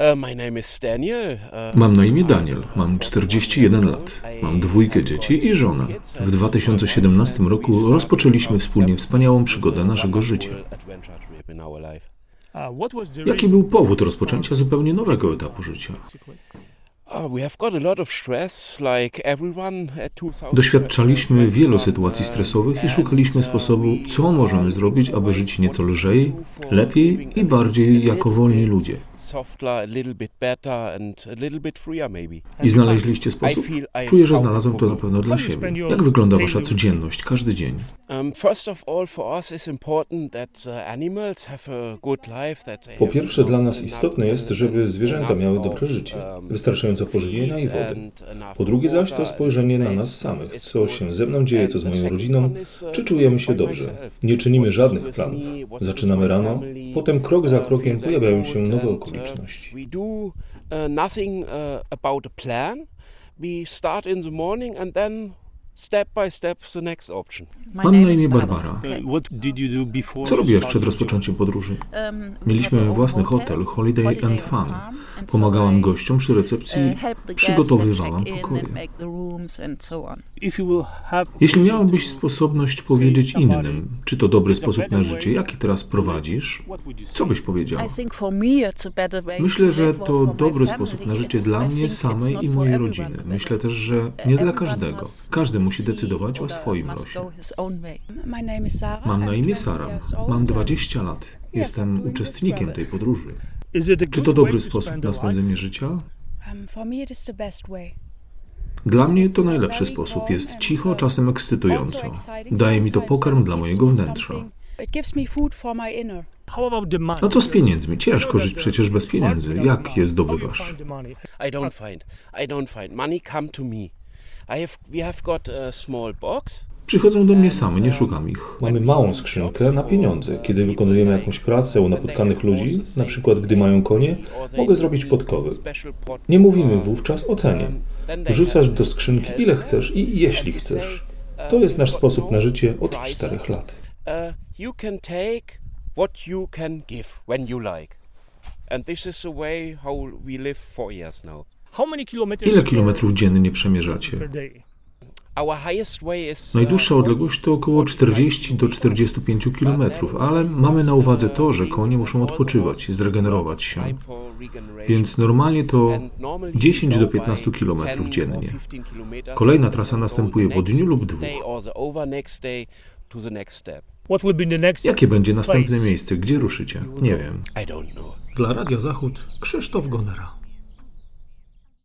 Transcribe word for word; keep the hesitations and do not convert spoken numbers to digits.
Mam na imię Daniel, mam czterdzieści jeden lat, mam dwójkę dzieci i żonę. W dwa tysiące siedemnastym roku rozpoczęliśmy wspólnie wspaniałą przygodę naszego życia. Jaki był powód rozpoczęcia zupełnie nowego etapu życia? Doświadczaliśmy wielu sytuacji stresowych i szukaliśmy sposobu, co możemy zrobić, aby żyć nieco lżej, lepiej i bardziej jako wolni ludzie. I znaleźliście sposób? Czuję, że znalazłem to na pewno dla siebie. Jak wygląda wasza codzienność, każdy dzień? Po pierwsze, dla nas istotne jest, żeby zwierzęta miały dobre życie, wystarczająco pożywienia i wody. Po drugie zaś to spojrzenie na nas samych, co się ze mną dzieje, co z moją rodziną, czy czujemy się dobrze. Nie czynimy żadnych planów. Zaczynamy rano, potem krok za krokiem pojawiają się nowe okoliczności. Step by step the next option. Mam na imię Barbara. Co robiłaś przed rozpoczęciem podróży? Mieliśmy własny hotel, Holiday and Fun. Pomagałam gościom przy recepcji, przygotowywałam pokoje. Jeśli miałabyś sposobność powiedzieć innym, czy to dobry sposób na życie, jaki teraz prowadzisz, co byś powiedziała? Myślę, że to dobry sposób na życie dla mnie samej i mojej rodziny. Myślę też, że nie dla każdego. Każdy musi decydować o swoim losie. Mam na imię Sara. Mam dwadzieścia lat. Jestem uczestnikiem tej podróży. Czy to dobry sposób na spędzenie życia? Dla mnie to najlepszy sposób. Jest cicho, czasem ekscytująco. Daje mi to pokarm dla mojego wnętrza. A co z pieniędzmi? Ciężko żyć przecież bez pieniędzy. Jak je zdobywasz? Przychodzą do mnie same, nie szukam ich. Mamy małą skrzynkę na pieniądze. Kiedy wykonujemy jakąś pracę u napotkanych ludzi, na przykład gdy mają konie, mogę zrobić podkowy. Nie mówimy wówczas o cenie. Wrzucasz do skrzynki ile chcesz i jeśli chcesz. To jest nasz sposób na życie od czterech lat. Ile kilometrów dziennie przemierzacie? Najdłuższa odległość to około czterdzieści do czterdziestu pięciu kilometrów, ale mamy na uwadze to, że konie muszą odpoczywać, zregenerować się. Więc normalnie to dziesięć do piętnastu kilometrów dziennie. Kolejna trasa następuje po dniu lub dwóch. Jakie będzie następne miejsce? Gdzie ruszycie? Nie wiem. Dla Radia Zachód Krzysztof Gonera.